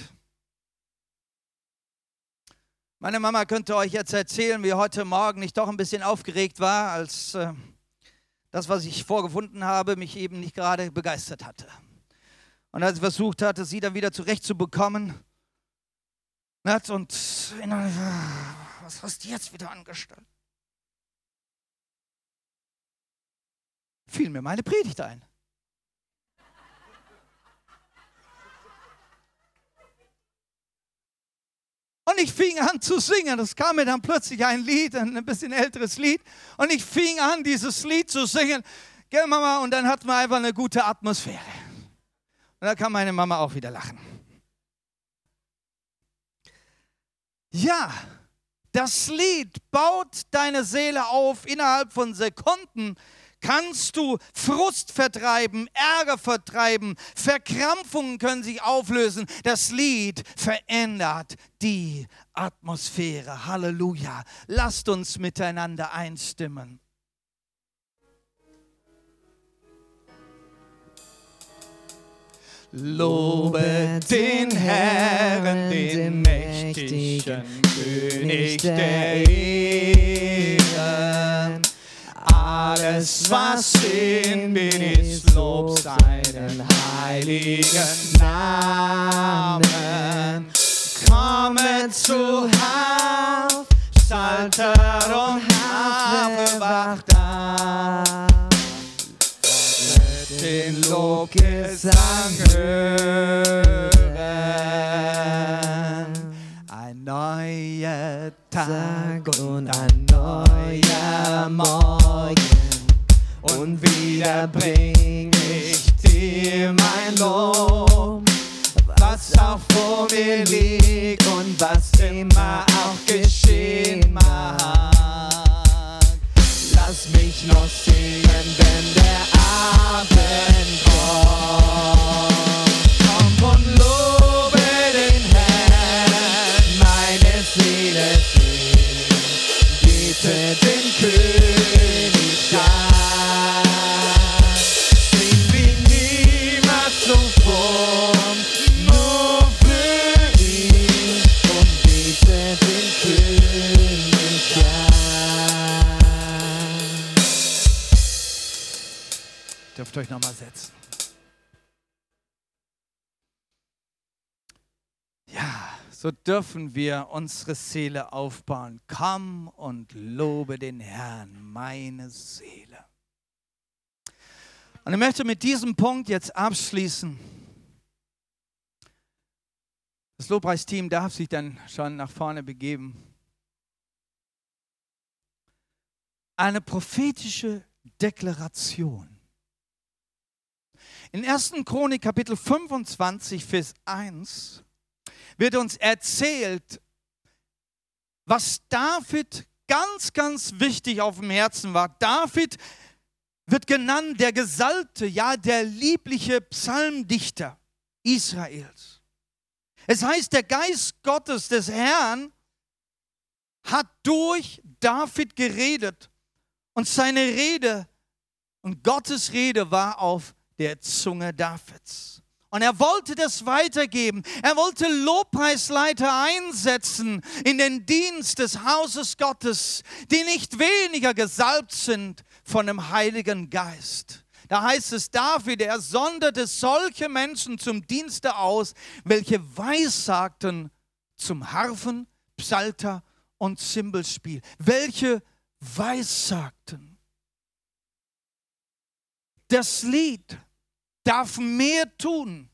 Meine Mama könnte euch jetzt erzählen, wie heute Morgen ich doch ein bisschen aufgeregt war, als äh, das, was ich vorgefunden habe, mich eben nicht gerade begeistert hatte. Und als ich versucht hatte, sie dann wieder zurechtzubekommen, und was hast du jetzt wieder angestellt? Fiel mir meine Predigt ein. Und ich fing an zu singen. Das kam mir dann plötzlich ein Lied, ein bisschen älteres Lied. Und ich fing an, dieses Lied zu singen. Gell, Mama? Und dann hatten wir einfach eine gute Atmosphäre. Und da kann meine Mama auch wieder lachen. Ja, das Lied baut deine Seele auf innerhalb von Sekunden. Kannst du Frust vertreiben, Ärger vertreiben, Verkrampfungen können sich auflösen. Das Lied verändert die Atmosphäre. Halleluja. Lasst uns miteinander einstimmen. Lobet den Herrn, den mächtigen König der Ehren. Alle Alles, was in mir ist, Lob seinen heiligen Namen. Komme zu Hauf, Psalter und Harfe, wacht ab. Wird den Lobgesang hören. Ein neuer Tag und ein neuer Morgen. Und wieder bring ich dir mein Lob. Was auch vor mir liegt und was immer auch geschehen mag. Lass mich noch singen, wenn der Abend kommt. Komm und lobe den Herrn, meine Seele singt. Bete den König an. Sing wie niemals zuvor. Dürft euch nochmal setzen. Ja, so dürfen wir unsere Seele aufbauen. Komm und lobe den Herrn, meine Seele. Und ich möchte mit diesem Punkt jetzt abschließen. Das Lobpreisteam darf sich dann schon nach vorne begeben. Eine prophetische Deklaration. In erster Chronik Kapitel fünfundzwanzig, Vers eins wird uns erzählt, was David ganz, ganz wichtig auf dem Herzen war. David wird genannt der Gesalbte, ja der liebliche Psalmdichter Israels. Es heißt, der Geist Gottes des Herrn hat durch David geredet und seine Rede und Gottes Rede war auf der Zunge Davids. Und er wollte das weitergeben. Er wollte Lobpreisleiter einsetzen in den Dienst des Hauses Gottes, die nicht weniger gesalbt sind von dem Heiligen Geist. Da heißt es, David, er sonderte solche Menschen zum Dienste aus, welche weissagten zum Harfen, Psalter und Zimbelspiel. Welche weissagten. Das Lied darf mehr tun.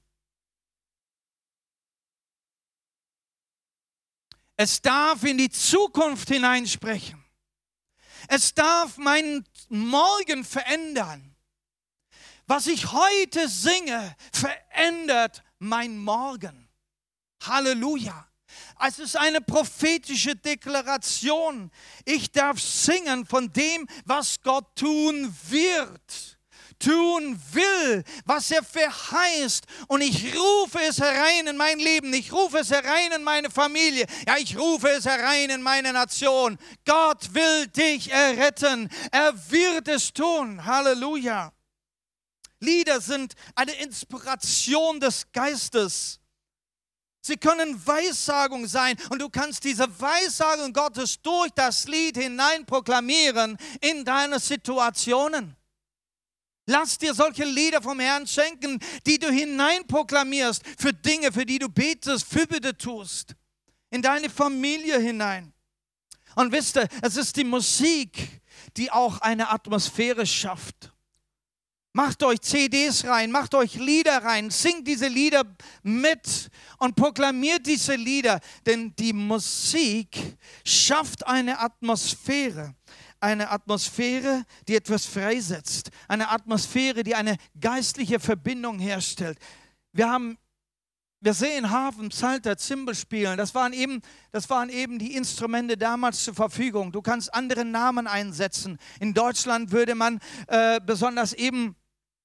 Es darf in die Zukunft hineinsprechen. Es darf meinen Morgen verändern. Was ich heute singe, verändert mein Morgen. Halleluja. Es ist eine prophetische Deklaration. Ich darf singen von dem, was Gott tun wird. Tun will, was er verheißt. Und ich rufe es herein in mein Leben. Ich rufe es herein in meine Familie. Ja, ich rufe es herein in meine Nation. Gott will dich erretten. Er wird es tun. Halleluja. Lieder sind eine Inspiration des Geistes. Sie können Weissagung sein und du kannst diese Weissagung Gottes durch das Lied hinein proklamieren in deine Situationen. Lass dir solche Lieder vom Herrn schenken, die du hineinproklamierst für Dinge, für die du betest, Fürbitte tust, in deine Familie hinein. Und wisst ihr, es ist die Musik, die auch eine Atmosphäre schafft. Macht euch C Ds rein, macht euch Lieder rein, singt diese Lieder mit und proklamiert diese Lieder, denn die Musik schafft eine Atmosphäre. Eine Atmosphäre, die etwas freisetzt. Eine Atmosphäre, die eine geistliche Verbindung herstellt. Wir haben, wir sehen Harfen, Psalter, Zimbelspielen. Das waren eben, das waren eben die Instrumente damals zur Verfügung. Du kannst andere Namen einsetzen. In Deutschland würde man äh, besonders eben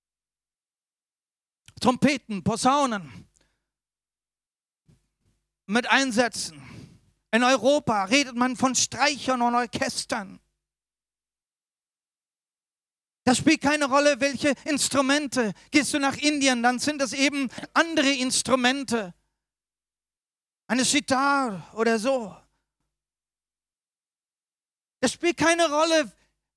Trompeten, Posaunen mit einsetzen. In Europa redet man von Streichern und Orchestern. Das spielt keine Rolle, welche Instrumente. Gehst du nach Indien, dann sind das eben andere Instrumente. Eine Sitar oder so. Das spielt keine Rolle,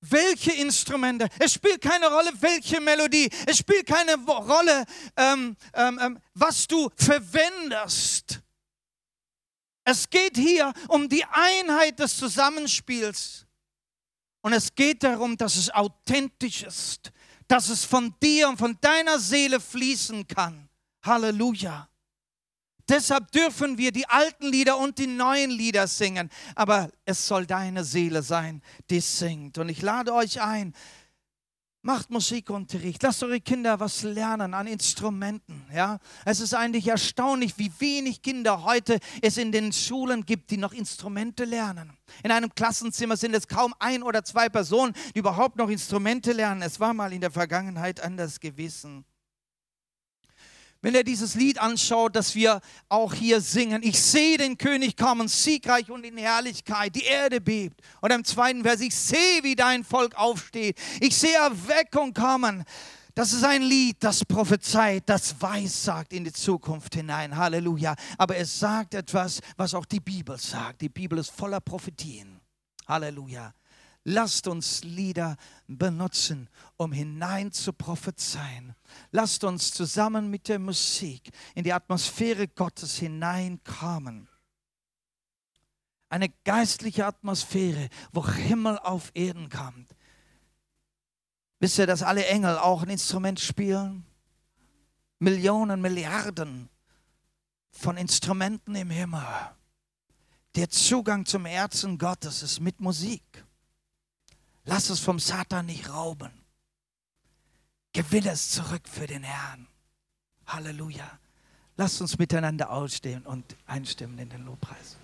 welche Instrumente. Es spielt keine Rolle, welche Melodie. Es spielt keine Rolle, ähm, ähm, was du verwendest. Es geht hier um die Einheit des Zusammenspiels. Und es geht darum, dass es authentisch ist, dass es von dir und von deiner Seele fließen kann. Halleluja. Deshalb dürfen wir die alten Lieder und die neuen Lieder singen. Aber es soll deine Seele sein, die singt. Und ich lade euch ein, macht Musikunterricht. Lasst eure Kinder was lernen an Instrumenten. Ja? Es ist eigentlich erstaunlich, wie wenig Kinder heute es in den Schulen gibt, die noch Instrumente lernen. In einem Klassenzimmer sind es kaum ein oder zwei Personen, die überhaupt noch Instrumente lernen. Es war mal in der Vergangenheit anders gewesen. Wenn er dieses Lied anschaut, das wir auch hier singen, ich sehe den König kommen, siegreich und in Herrlichkeit, die Erde bebt. Und im zweiten Vers, ich sehe, wie dein Volk aufsteht. Ich sehe Erweckung kommen. Das ist ein Lied, das prophezeit, das weissagt in die Zukunft hinein. Halleluja. Aber es sagt etwas, was auch die Bibel sagt. Die Bibel ist voller Prophetien. Halleluja. Lasst uns Lieder benutzen, um hinein zu prophezeien. Lasst uns zusammen mit der Musik in die Atmosphäre Gottes hineinkommen. Eine geistliche Atmosphäre, wo Himmel auf Erden kommt. Wisst ihr, dass alle Engel auch ein Instrument spielen? Millionen, Milliarden von Instrumenten im Himmel. Der Zugang zum Herzen Gottes ist mit Musik. Lass es vom Satan nicht rauben. Gewinne es zurück für den Herrn. Halleluja. Lasst uns miteinander ausstehen und einstimmen in den Lobpreis.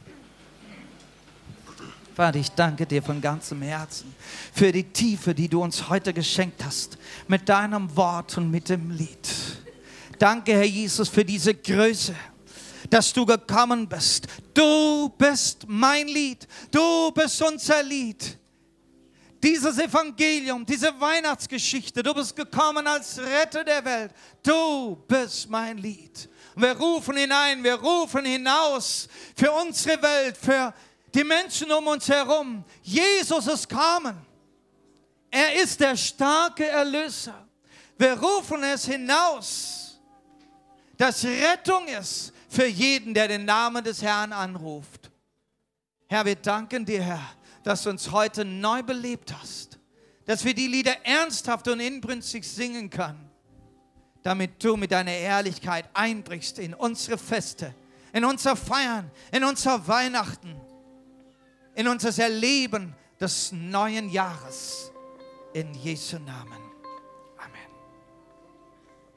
Vater, ich danke dir von ganzem Herzen für die Tiefe, die du uns heute geschenkt hast, mit deinem Wort und mit dem Lied. Danke, Herr Jesus, für diese Größe, dass du gekommen bist. Du bist mein Lied. Du bist unser Lied. Dieses Evangelium, diese Weihnachtsgeschichte, du bist gekommen als Retter der Welt. Du bist mein Lied. Und wir rufen hinein, wir rufen hinaus für unsere Welt, für die Menschen um uns herum. Jesus ist gekommen. Er ist der starke Erlöser. Wir rufen es hinaus, dass Rettung ist für jeden, der den Namen des Herrn anruft. Herr, wir danken dir, Herr, dass du uns heute neu belebt hast, dass wir die Lieder ernsthaft und inbrünstig singen können, damit du mit deiner Ehrlichkeit einbrichst in unsere Feste, in unser Feiern, in unser Weihnachten, in unser Erleben des neuen Jahres. In Jesu Namen.